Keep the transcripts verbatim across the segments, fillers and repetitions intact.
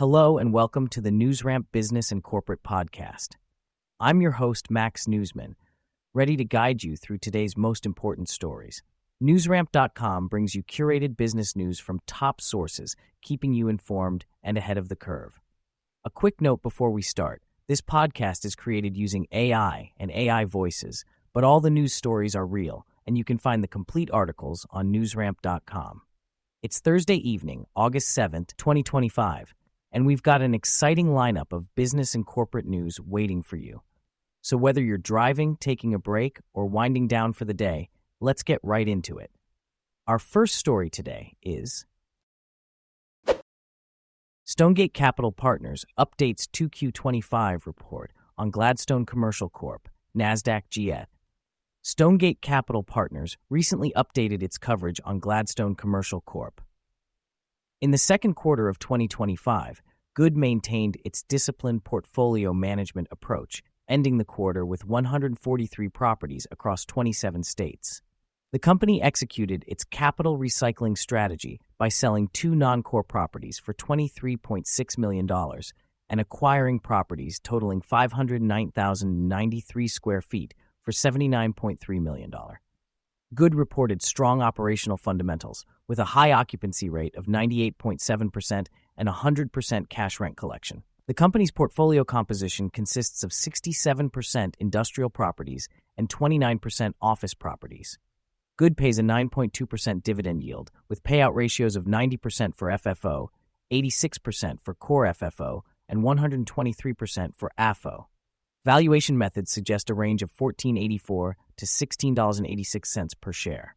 Hello and welcome to the NewsRamp Business and Corporate Podcast. I'm your host, Max Newsman, ready to guide you through today's most important stories. NewsRamp dot com brings you curated business news from top sources, keeping you informed and ahead of the curve. A quick note before we start. This podcast is created using A I and A I voices, but all the news stories are real, and you can find the complete articles on NewsRamp dot com. It's Thursday evening, August seventh, twenty twenty-five, and we've got an exciting lineup of business and corporate news waiting for you. So whether you're driving, taking a break, or winding down for the day, let's get right into it. Our first story today is Stonegate Capital Partners updates two Q twenty-five report on Gladstone Commercial Corp, NASDAQ G E T. Stonegate Capital Partners recently updated its coverage on Gladstone Commercial Corp. In the second quarter of twenty twenty-five, Good maintained its disciplined portfolio management approach, ending the quarter with one hundred forty-three properties across twenty-seven states. The company executed its capital recycling strategy by selling two non-core properties for twenty-three point six million dollars and acquiring properties totaling five hundred nine thousand ninety-three square feet for seventy-nine point three million dollars. Good reported strong operational fundamentals with a high occupancy rate of ninety-eight point seven percent and one hundred percent cash rent collection. The company's portfolio composition consists of sixty-seven percent industrial properties and twenty-nine percent office properties. Good pays a nine point two percent dividend yield with payout ratios of ninety percent for F F O, eighty-six percent for core F F O, and one hundred twenty-three percent for A F O. Valuation methods suggest a range of fourteen dollars and eighty-four cents to sixteen dollars and eighty-six cents per share.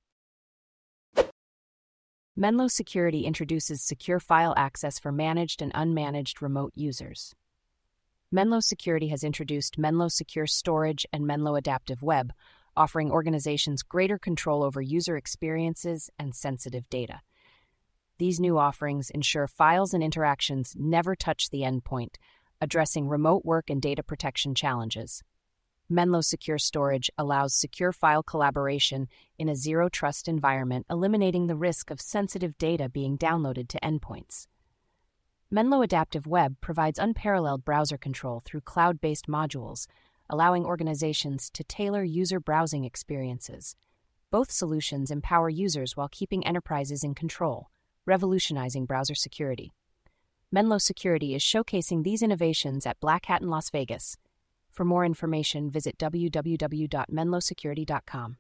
Menlo Security introduces secure file access for managed and unmanaged remote users. Menlo Security has introduced Menlo Secure Storage and Menlo Adaptive Web, offering organizations greater control over user experiences and sensitive data. These new offerings ensure files and interactions never touch the endpoint, addressing remote work and data protection challenges. Menlo Secure Storage allows secure file collaboration in a zero-trust environment, eliminating the risk of sensitive data being downloaded to endpoints. Menlo Adaptive Web provides unparalleled browser control through cloud-based modules, allowing organizations to tailor user browsing experiences. Both solutions empower users while keeping enterprises in control, revolutionizing browser security. Menlo Security is showcasing these innovations at Black Hat in Las Vegas. For more information, visit w w w dot menlo security dot com.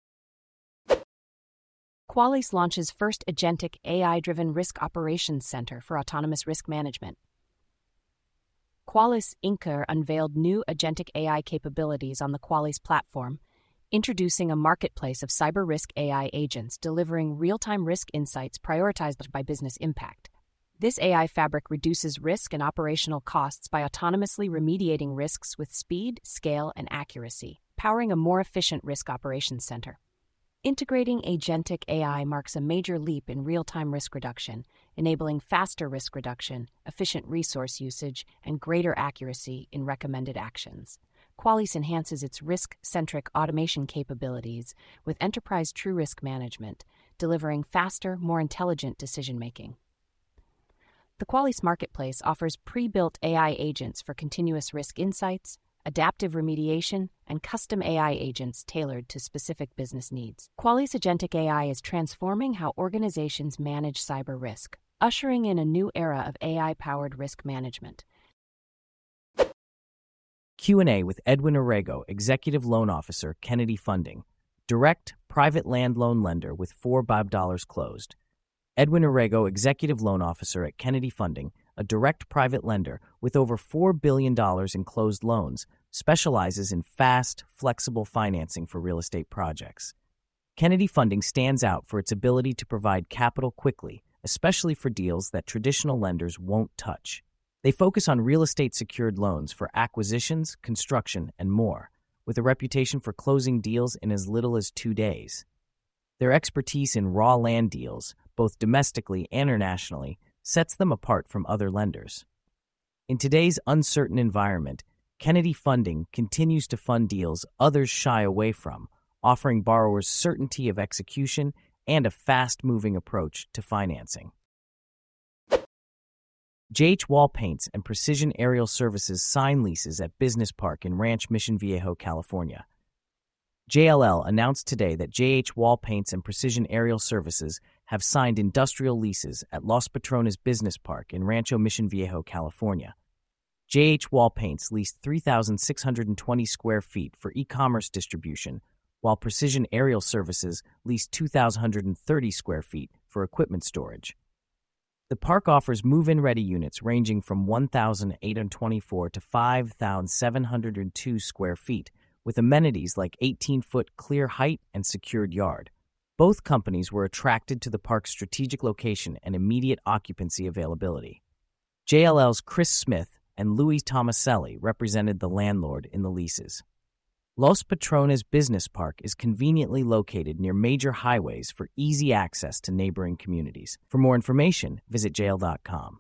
Qualys launches first agentic A I-driven risk operations center for autonomous risk management. Qualys Incorporated unveiled new agentic A I capabilities on the Qualys platform, introducing a marketplace of cyber risk A I agents delivering real-time risk insights prioritized by business impact. This A I fabric reduces risk and operational costs by autonomously remediating risks with speed, scale, and accuracy, powering a more efficient risk operations center. Integrating agentic A I marks a major leap in real-time risk reduction, enabling faster risk reduction, efficient resource usage, and greater accuracy in recommended actions. Qualys enhances its risk-centric automation capabilities with enterprise true risk management, delivering faster, more intelligent decision-making. The Qualys Marketplace offers pre-built A I agents for continuous risk insights, adaptive remediation, and custom A I agents tailored to specific business needs. Qualys Agentic A I is transforming how organizations manage cyber risk, ushering in a new era of A I-powered risk management. Q and A with Edwin Orrego, Executive Loan Officer, Kennedy Funding. Direct, private land loan lender with four billion dollars closed. Edwin Orrego, Executive Loan Officer at Kennedy Funding, a direct private lender with over four billion dollars in closed loans, specializes in fast, flexible financing for real estate projects. Kennedy Funding stands out for its ability to provide capital quickly, especially for deals that traditional lenders won't touch. They focus on real estate secured loans for acquisitions, construction, and more, with a reputation for closing deals in as little as two days. Their expertise in raw land deals, both domestically and internationally, sets them apart from other lenders. In today's uncertain environment, Kennedy Funding continues to fund deals others shy away from, offering borrowers certainty of execution and a fast-moving approach to financing. J H Wall Paints and Precision Aerial Services sign leases at Business Park in Ranch Mission Viejo, California. J L L announced today that J H Wall Paints and Precision Aerial Services have signed industrial leases at Los Patrones Business Park in Rancho Mission Viejo, California. J H Wall Paints leased three thousand six hundred twenty square feet for e-commerce distribution, while Precision Aerial Services leased two thousand one hundred thirty square feet for equipment storage. The park offers move-in ready units ranging from one thousand eight hundred twenty-four to five thousand seven hundred two square feet, with amenities like eighteen-foot clear height and secured yard. Both companies were attracted to the park's strategic location and immediate occupancy availability. J L L's Chris Smith and Louis Tomaselli represented the landlord in the leases. Los Patrones Business Park is conveniently located near major highways for easy access to neighboring communities. For more information, visit j l dot com.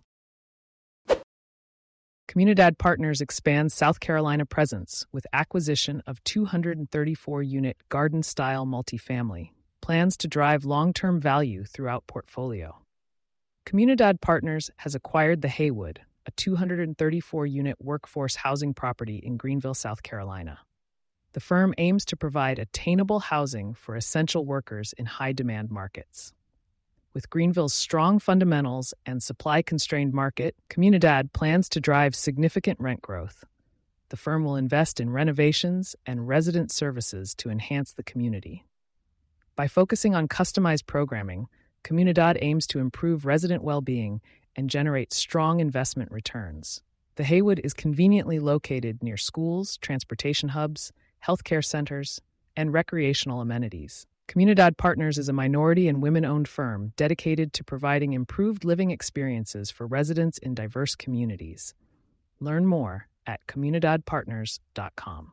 Comunidad Partners expands South Carolina presence with acquisition of two hundred thirty-four unit garden-style multifamily. Plans to drive long-term value throughout portfolio. Comunidad Partners has acquired the Haywood, a two hundred thirty-four unit workforce housing property in Greenville, South Carolina. The firm aims to provide attainable housing for essential workers in high-demand markets. With Greenville's strong fundamentals and supply-constrained market, Comunidad plans to drive significant rent growth. The firm will invest in renovations and resident services to enhance the community. By focusing on customized programming, Comunidad aims to improve resident well-being and generate strong investment returns. The Haywood is conveniently located near schools, transportation hubs, healthcare centers, and recreational amenities. Comunidad Partners is a minority and women-owned firm dedicated to providing improved living experiences for residents in diverse communities. Learn more at comunidad partners dot com.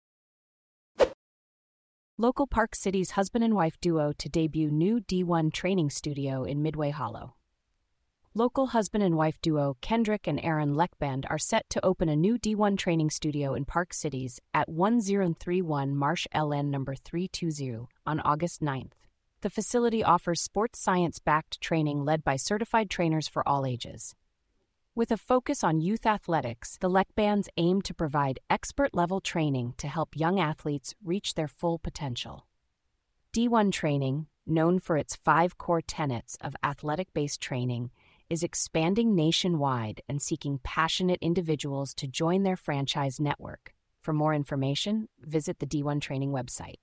Local Park City's husband and wife duo to debut new D one training studio in Midway Hollow. Local husband and wife duo Kendrick and Aaron Leckband are set to open a new D one training studio in Park Cities at one zero three one Marsh L N number three two zero on August ninth. The facility offers sports science-backed training led by certified trainers for all ages. With a focus on youth athletics, the Leckbands aim to provide expert-level training to help young athletes reach their full potential. D one training, known for its five core tenets of athletic-based training, is expanding nationwide and seeking passionate individuals to join their franchise network. For more information, visit the D one Training website.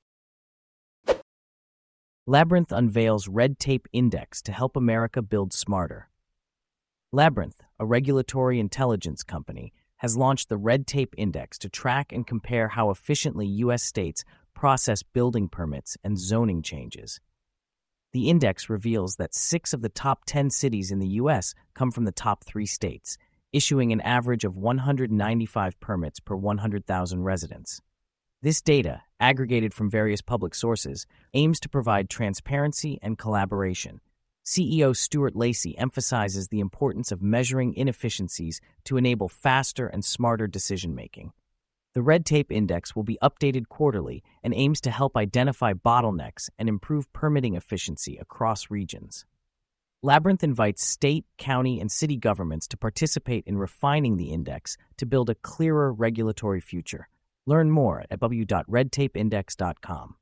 Labyrinth unveils Red Tape Index to help America build smarter. Labyrinth, a regulatory intelligence company, has launched the Red Tape Index to track and compare how efficiently U S states process building permits and zoning changes. The index reveals that six of the top ten cities in the U S come from the top three states, issuing an average of one hundred ninety-five permits per one hundred thousand residents. This data, aggregated from various public sources, aims to provide transparency and collaboration. C E O Stuart Lacey emphasizes the importance of measuring inefficiencies to enable faster and smarter decision-making. The Red Tape Index will be updated quarterly and aims to help identify bottlenecks and improve permitting efficiency across regions. Labyrinth invites state, county, and city governments to participate in refining the index to build a clearer regulatory future. Learn more at w w w dot red tape index dot com.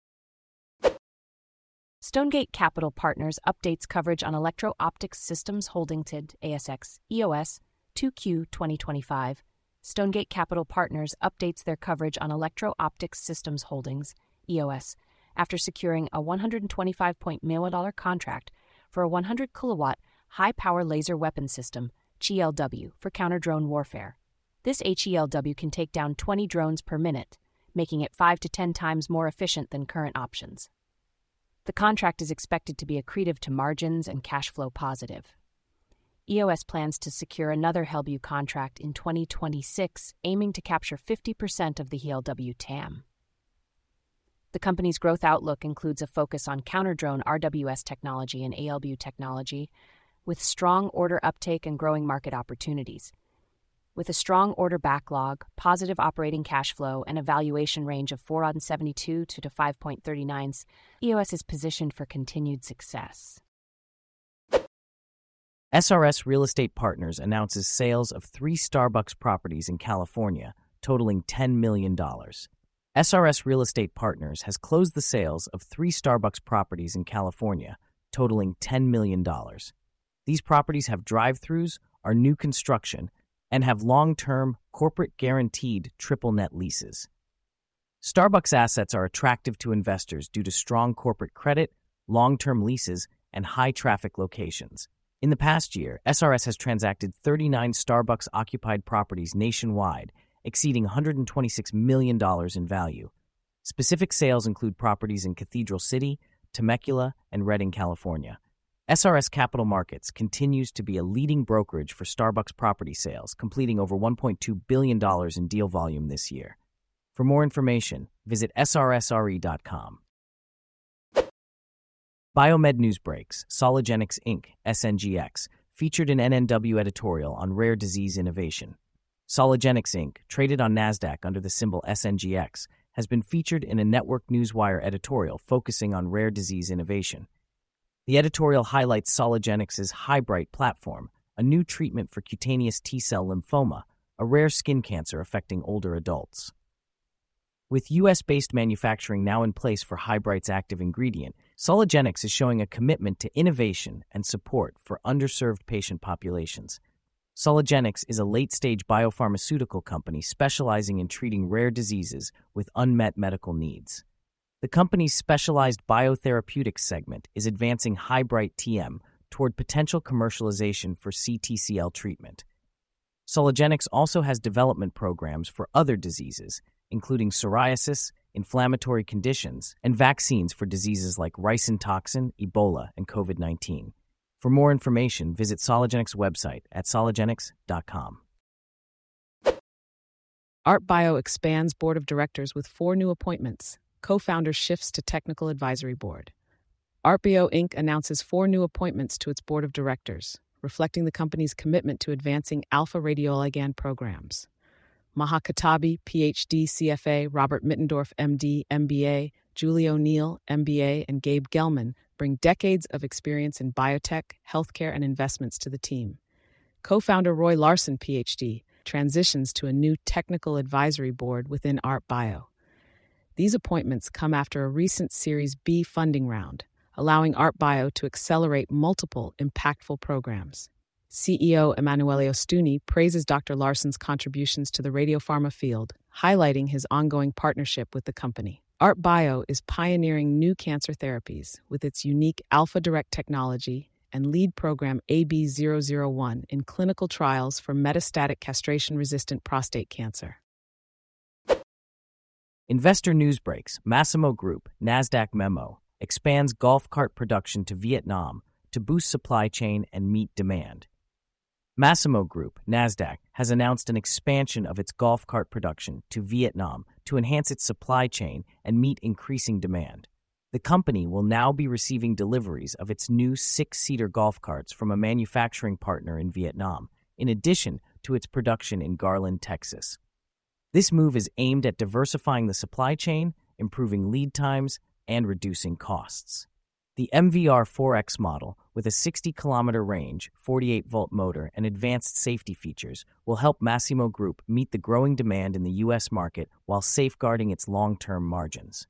Stonegate Capital Partners updates coverage on Electro Optics Systems Holdings T I D, A S X, E O S, two Q twenty twenty-five. Stonegate Capital Partners updates their coverage on Electro Optics Systems Holdings, E O S, after securing a one hundred twenty-five point million dollars contract for a one hundred kilowatt high-power laser weapon system, H E L W, for counter-drone warfare. This H E L W can take down twenty drones per minute, making it five to ten times more efficient than current options. The contract is expected to be accretive to margins and cash flow positive. E O S plans to secure another Hellview contract in twenty twenty-six, aiming to capture fifty percent of the E L W T A M. The company's growth outlook includes a focus on counter-drone R W S technology and A L B U technology, with strong order uptake and growing market opportunities. With a strong order backlog, positive operating cash flow, and a valuation range of four point seven two to five point three nine, E O S is positioned for continued success. S R S Real Estate Partners announces sales of three Starbucks properties in California, totaling ten million dollars. S R S Real Estate Partners has closed the sales of three Starbucks properties in California, totaling ten million dollars. These properties have drive-thrus, are new construction, and have long-term, corporate-guaranteed triple-net leases. Starbucks assets are attractive to investors due to strong corporate credit, long-term leases, and high-traffic locations. In the past year, S R S has transacted thirty-nine Starbucks-occupied properties nationwide, exceeding one hundred twenty-six million dollars in value. Specific sales include properties in Cathedral City, Temecula, and Redding, California. S R S Capital Markets continues to be a leading brokerage for Starbucks property sales, completing over one point two billion dollars in deal volume this year. For more information, visit S R S R E dot com. Biomed News Breaks, Sologenics Incorporated, S N G X, featured an N N W editorial on rare disease innovation. Sologenics Incorporated, traded on NASDAQ under the symbol S N G X, has been featured in a Network Newswire editorial focusing on rare disease innovation. The editorial highlights Sologenics' HiBright platform, a new treatment for cutaneous T-cell lymphoma, a rare skin cancer affecting older adults. With U S-based manufacturing now in place for HiBright's active ingredient, Sologenics is showing a commitment to innovation and support for underserved patient populations. Sologenics is a late-stage biopharmaceutical company specializing in treating rare diseases with unmet medical needs. The company's specialized biotherapeutics segment is advancing HiBright T M toward potential commercialization for C T C L treatment. Sologenics also has development programs for other diseases, including psoriasis, inflammatory conditions, and vaccines for diseases like ricin toxin, Ebola, and COVID nineteen. For more information, visit Sologenics' website at sologenics dot com. ArtBio expands board of directors with four new appointments. Co-founder shifts to technical advisory board. ArtBio Incorporated announces four new appointments to its board of directors, reflecting the company's commitment to advancing alpha radioligand programs. Maha Katabi, P H D, C F A, Robert Mittendorf, M D, M B A, Julie O'Neill, M B A, and Gabe Gelman bring decades of experience in biotech, healthcare, and investments to the team. Co-founder Roy Larson, P H D, transitions to a new technical advisory board within ArtBio. These appointments come after a recent Series B funding round, allowing ArtBio to accelerate multiple impactful programs. C E O Emanuele Ostuni praises Doctor Larson's contributions to the radiopharma field, highlighting his ongoing partnership with the company. ArtBio is pioneering new cancer therapies with its unique Alpha Direct technology and lead program A B zero zero one in clinical trials for metastatic castration-resistant prostate cancer. Investor News Breaks, Massimo Group, NASDAQ memo, expands golf cart production to Vietnam to boost supply chain and meet demand. Massimo Group, NASDAQ, has announced an expansion of its golf cart production to Vietnam to enhance its supply chain and meet increasing demand. The company will now be receiving deliveries of its new six-seater golf carts from a manufacturing partner in Vietnam, in addition to its production in Garland, Texas. This move is aimed at diversifying the supply chain, improving lead times, and reducing costs. The M V R four X model, with a sixty kilometer range, forty-eight volt motor, and advanced safety features, will help Massimo Group meet the growing demand in the U S market while safeguarding its long-term margins.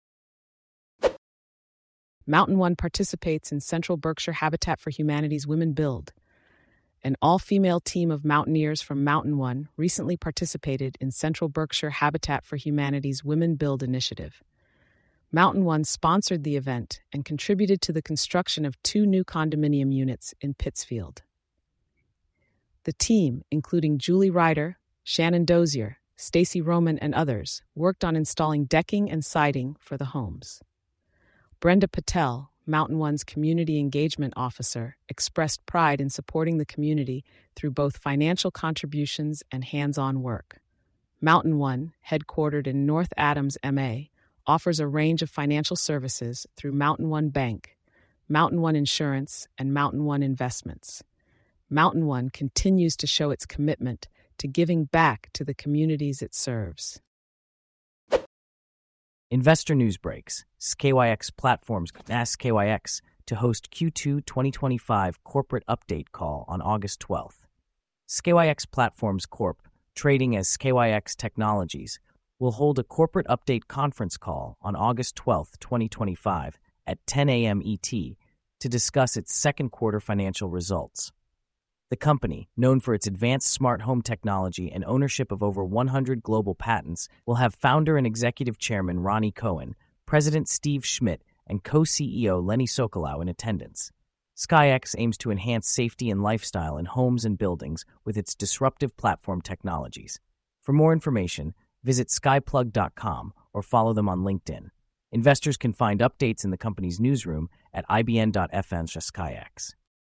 Mountain One participates in Central Berkshire Habitat for Humanity's Women Build. An all-female team of mountaineers from Mountain One recently participated in Central Berkshire Habitat for Humanity's Women Build initiative. Mountain One sponsored the event and contributed to the construction of two new condominium units in Pittsfield. The team, including Julie Ryder, Shannon Dozier, Stacy Roman, and others, worked on installing decking and siding for the homes. Brenda Patel, Mountain One's Community Engagement Officer, expressed pride in supporting the community through both financial contributions and hands-on work. Mountain One, headquartered in North Adams, M A, offers a range of financial services through Mountain One Bank, Mountain One Insurance, and Mountain One Investments. Mountain One continues to show its commitment to giving back to the communities it serves. Investor News Breaks, S K Y X Platforms, Ask K Y X, to host Q two twenty twenty-five corporate update call on August twelfth. S K Y X Platforms Corp, trading as S K Y X Technologies, will hold a corporate update conference call on August twelfth, twenty twenty-five at ten a.m. E T to discuss its second quarter financial results. The company, known for its advanced smart home technology and ownership of over one hundred global patents, will have founder and executive chairman Ronnie Cohen, President Steve Schmidt, and co-C E O Lenny Sokolow in attendance. SkyX aims to enhance safety and lifestyle in homes and buildings with its disruptive platform technologies. For more information, visit skyplug dot com or follow them on LinkedIn. Investors can find updates in the company's newsroom at I B N dot F N slash SkyX.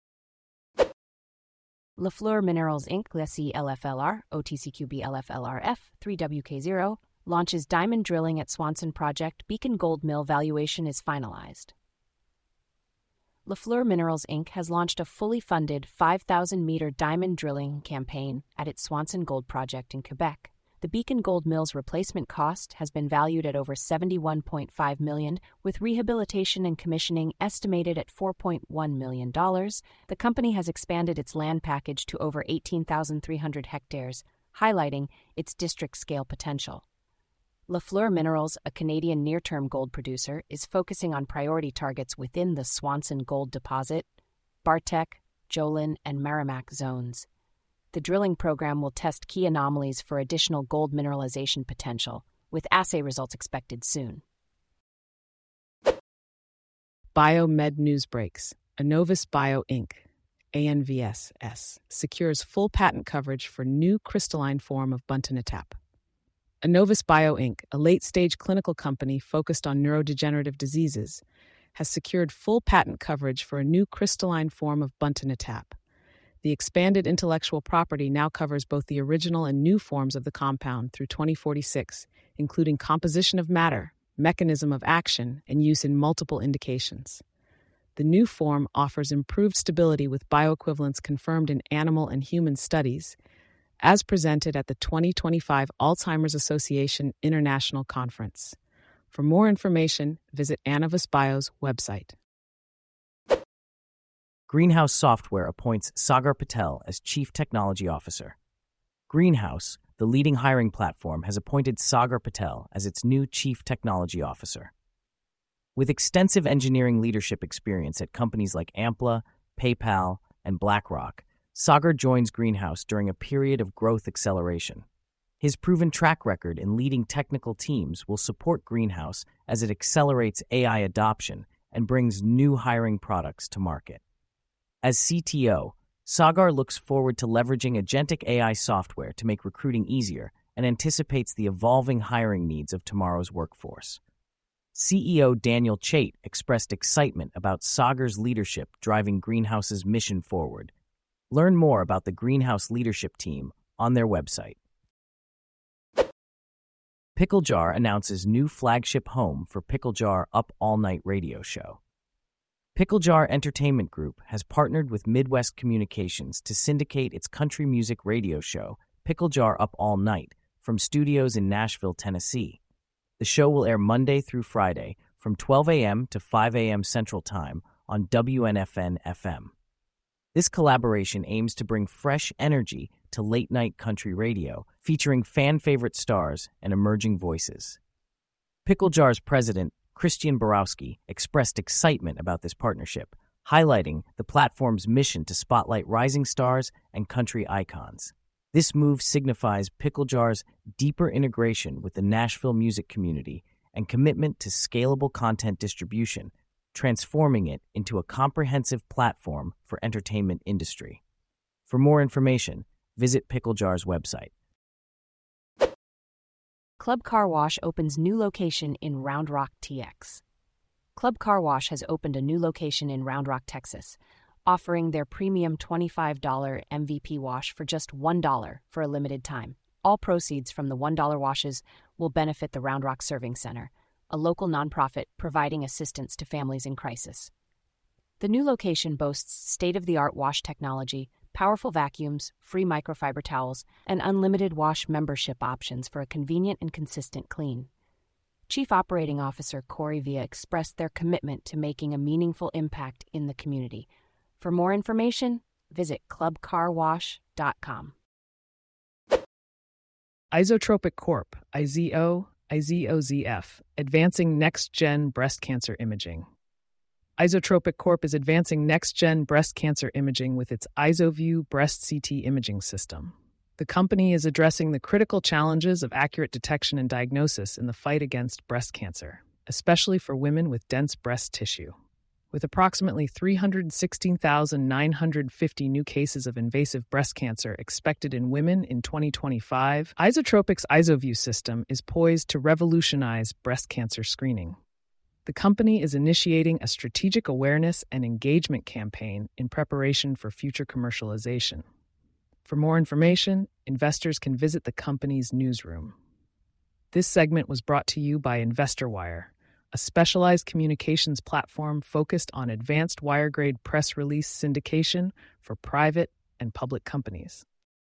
Lafleur Minerals Incorporated, L S E L F L R, O T C Q B L F L R F, three W K zero, launches diamond drilling at Swanson Project. Beacon Gold Mill valuation is finalized. Lafleur Minerals Incorporated has launched a fully funded five thousand meter diamond drilling campaign at its Swanson Gold Project in Quebec. The Beacon Gold Mill's replacement cost has been valued at over seventy-one point five million dollars, with rehabilitation and commissioning estimated at four point one million dollars. The company has expanded its land package to over eighteen thousand three hundred hectares, highlighting its district-scale potential. Lafleur Minerals, a Canadian near-term gold producer, is focusing on priority targets within the Swanson Gold Deposit, Bartek, Jolin, and Merrimack zones. The drilling program will test key anomalies for additional gold mineralization potential, with assay results expected soon. Biomed News Breaks. Annovis Bio Incorporated, A N V S S, secures full patent coverage for new crystalline form of buntanetap. Annovis Bio Incorporated, a late-stage clinical company focused on neurodegenerative diseases, has secured full patent coverage for a new crystalline form of buntanetap. The expanded intellectual property now covers both the original and new forms of the compound through twenty forty-six, including composition of matter, mechanism of action, and use in multiple indications. The new form offers improved stability with bioequivalence confirmed in animal and human studies, as presented at the twenty twenty-five Alzheimer's Association International Conference. For more information, visit Annovis Bio's website. Greenhouse Software appoints Sagar Patel as Chief Technology Officer. Greenhouse, the leading hiring platform, has appointed Sagar Patel as its new Chief Technology Officer. With extensive engineering leadership experience at companies like Ampla, PayPal, and BlackRock, Sagar joins Greenhouse during a period of growth acceleration. His proven track record in leading technical teams will support Greenhouse as it accelerates A I adoption and brings new hiring products to market. As C T O, Sagar looks forward to leveraging agentic A I software to make recruiting easier and anticipates the evolving hiring needs of tomorrow's workforce. C E O Daniel Chait expressed excitement about Sagar's leadership driving Greenhouse's mission forward. Learn more about the Greenhouse leadership team on their website. Pickle Jar announces new flagship home for Pickle Jar Up All Night radio show. Pickle Jar Entertainment Group has partnered with Midwest Communications to syndicate its country music radio show, Pickle Jar Up All Night, from studios in Nashville, Tennessee. The show will air Monday through Friday from twelve a.m. to five a.m. Central Time on W N F N F M. This collaboration aims to bring fresh energy to late-night country radio, featuring fan-favorite stars and emerging voices. Pickle Jar's president, Christian Borowski, expressed excitement about this partnership, highlighting the platform's mission to spotlight rising stars and country icons. This move signifies Pickle Jar's deeper integration with the Nashville music community and commitment to scalable content distribution, transforming it into a comprehensive platform for entertainment industry. For more information, visit Pickle Jar's website. Club Car Wash opens new location in Round Rock, T X. Club Car Wash has opened a new location in Round Rock, Texas, offering their premium twenty-five dollars M V P wash for just one dollar for a limited time. All proceeds from the one dollar washes will benefit the Round Rock Serving Center, a local nonprofit providing assistance to families in crisis. The new location boasts state-of-the-art wash technology, powerful vacuums, free microfiber towels, and unlimited wash membership options for a convenient and consistent clean. Chief Operating Officer Corey Villa expressed their commitment to making a meaningful impact in the community. For more information, visit club car wash dot com. Isotropic Corp, I Z O, I Z O Z F, advancing next-gen breast cancer imaging. Isotropic Corp is advancing next-gen breast cancer imaging with its IsoView breast C T imaging system. The company is addressing the critical challenges of accurate detection and diagnosis in the fight against breast cancer, especially for women with dense breast tissue. With approximately three hundred sixteen thousand nine hundred fifty new cases of invasive breast cancer expected in women in twenty twenty-five, Isotropic's IsoView system is poised to revolutionize breast cancer screening. The company is initiating a strategic awareness and engagement campaign in preparation for future commercialization. For more information, investors can visit the company's newsroom. This segment was brought to you by InvestorWire, a specialized communications platform focused on advanced wire-grade press release syndication for private and public companies.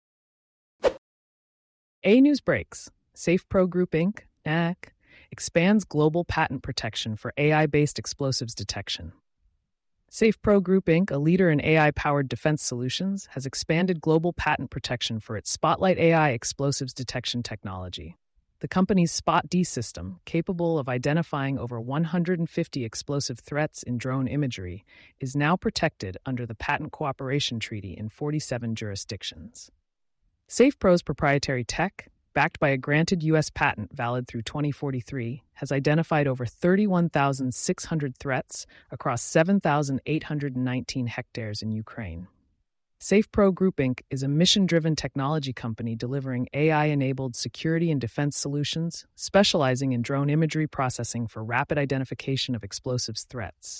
A News Breaks. SafePro Group Incorporated, N A C, expands global patent protection for A I-based explosives detection. SafePro Group Incorporated, a leader in A I-powered defense solutions, has expanded global patent protection for its Spotlight A I explosives detection technology. The company's Spot D system, capable of identifying over one hundred fifty explosive threats in drone imagery, is now protected under the Patent Cooperation Treaty in forty-seven jurisdictions. SafePro's proprietary tech, backed by a granted U S patent valid through twenty forty-three, has identified over thirty-one thousand six hundred threats across seven thousand eight hundred nineteen hectares in Ukraine. SafePro Group Incorporated is a mission-driven technology company delivering A I-enabled security and defense solutions, specializing in drone imagery processing for rapid identification of explosives threats.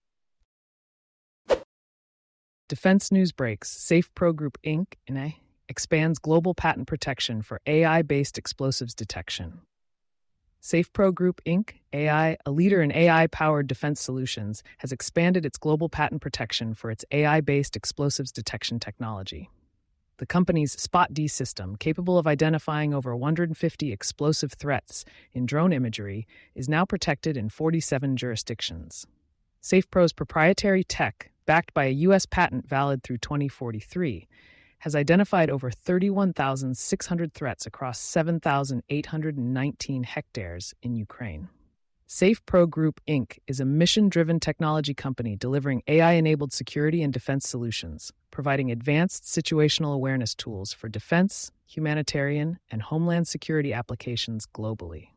Defense News Breaks. SafePro Group Incorporated expands global patent protection for A I-based explosives detection. SafePro Group Incorporated, A I, a leader in A I-powered defense solutions, has expanded its global patent protection for its A I-based explosives detection technology. The company's Spot D system, capable of identifying over one hundred fifty explosive threats in drone imagery, is now protected in forty-seven jurisdictions. SafePro's proprietary tech, backed by a U S patent valid through twenty forty-three, has identified over thirty-one thousand six hundred threats across seven thousand eight hundred nineteen hectares in Ukraine. SafePro Group Incorporated is a mission-driven technology company delivering A I-enabled security and defense solutions, providing advanced situational awareness tools for defense, humanitarian, and homeland security applications globally.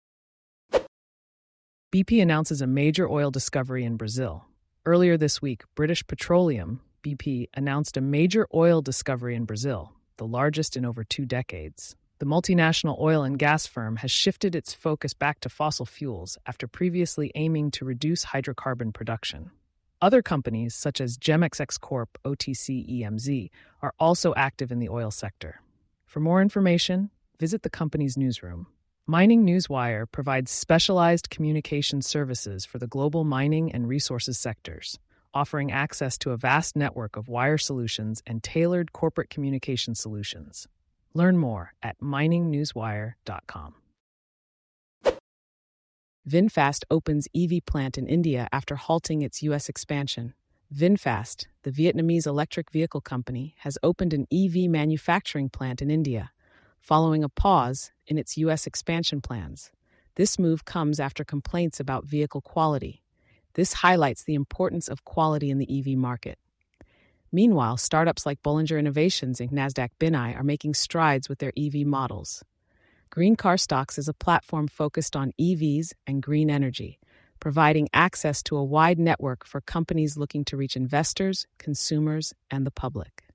B P announces a major oil discovery in Brazil. Earlier this week, British Petroleum, B P, announced a major oil discovery in Brazil, the largest in over two decades. The multinational oil and gas firm has shifted its focus back to fossil fuels after previously aiming to reduce hydrocarbon production. Other companies, such as Gemexx Corp, O T C E M Z, are also active in the oil sector. For more information, visit the company's newsroom. Mining Newswire provides specialized communication services for the global mining and resources sectors, offering access to a vast network of wire solutions and tailored corporate communication solutions. Learn more at mining newswire dot com. VinFast opens E V plant in India after halting its U S expansion. VinFast, the Vietnamese electric vehicle company, has opened an E V manufacturing plant in India, following a pause in its U S expansion plans. This move comes after complaints about vehicle quality. This highlights the importance of quality in the E V market. Meanwhile, startups like Bollinger Innovations and Nasdaq B N I are making strides with their E V models. Green Car Stocks is a platform focused on E Vs and green energy, providing access to a wide network for companies looking to reach investors, consumers, and the public.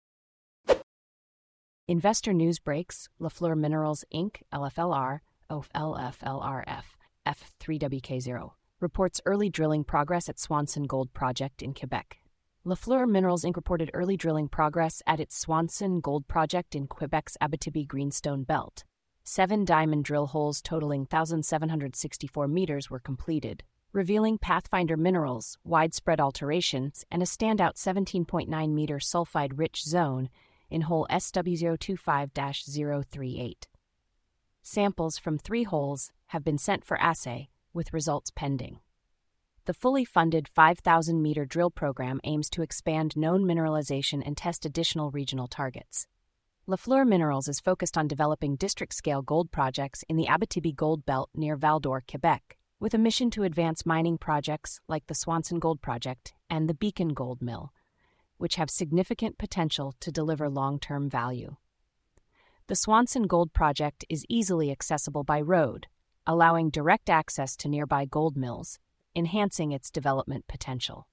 Investor News Breaks. Lafleur Minerals Incorporated, L F L R, O L F L R F, F three W K zero, reports early drilling progress at Swanson Gold Project in Quebec. Lafleur Minerals Incorporated reported early drilling progress at its Swanson Gold Project in Quebec's Abitibi Greenstone Belt. Seven diamond drill holes totaling one thousand seven hundred sixty-four meters were completed, revealing Pathfinder minerals, widespread alterations, and a standout seventeen point nine meter sulfide-rich zone in hole S W zero two five dash zero three eight. Samples from three holes have been sent for assay, with results pending. The fully funded five thousand meter drill program aims to expand known mineralization and test additional regional targets. Lafleur Minerals is focused on developing district-scale gold projects in the Abitibi Gold Belt near Val-d'Or, Quebec, with a mission to advance mining projects like the Swanson Gold Project and the Beacon Gold Mill, which have significant potential to deliver long-term value. The Swanson Gold Project is easily accessible by road, allowing direct access to nearby gold mills, enhancing its development potential.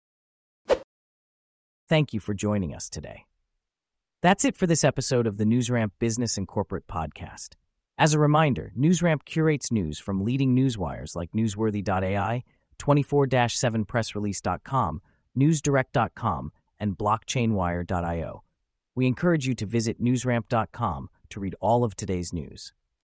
Thank you for joining us today. That's it for this episode of the NewsRamp Business and Corporate Podcast. As a reminder, NewsRamp curates news from leading newswires like Newsworthy dot A I, twenty-four seven press release dot com, newsdirect dot com, and blockchain wire dot io. We encourage you to visit newsramp dot com to read all of today's news.